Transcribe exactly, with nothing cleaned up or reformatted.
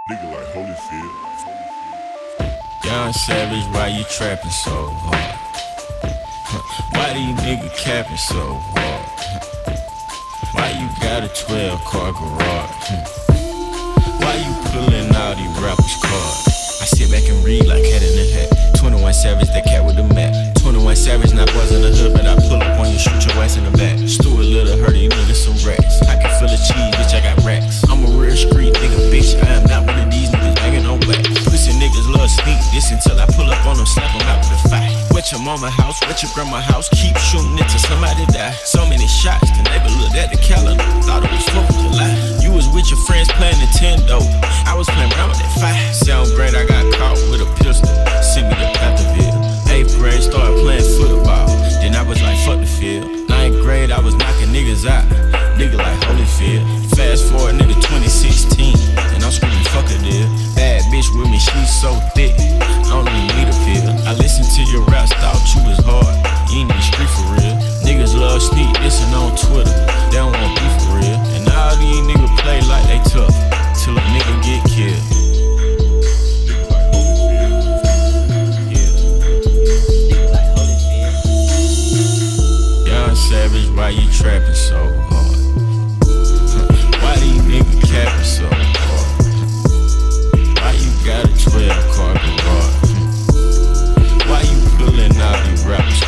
Nigga like Holyfield. Young Savage, why you trapping so hard? Why these niggas capping so hard? Why you got a twelve car garage? Why you pulling all these rappers' cards? I sit back and read like head in the hat. twenty-one Savage, that cat with the map. twenty-one Savage, not boys in the hood, but I pull up on you, shoot your ass in the back. Stuart Little, heard these niggas some racks. I can feel the cheese, bitch, I got racks. I'm a real street nigga, bitch, I am not one of these niggas banging on back. Pussy niggas love sneak this until I pull up on them, slap them out with a fight. Wet your mama house, wet your grandma house, keep shooting it till somebody die. So many shots, the neighbor looked at the calendar, thought it was fourth of July. You was with your friends playing Nintendo, I was playing around with that fire. Sound great, I got caught with a pistol, sent me to Patterville. Eighth grade, started playing football, then I was like, fuck the field. Ninth grade, I was knocking niggas out, nigga like Holyfield. Fast forward, nigga, twenty sixteen, and I'm screaming, fuck a deal. Bad bitch with me, she's so thick, I don't even need a pill. I listened to your raps, thought you was hard, you ain't even street for real. Niggas love sneak dissing on Twitter, they don't want beef for real. And all these niggas play like they tough, till a nigga get killed. Savage, why you trapping so hard? Why these niggas capping so hard? Why you got a twelve car garage? Why you pulling out these rappers'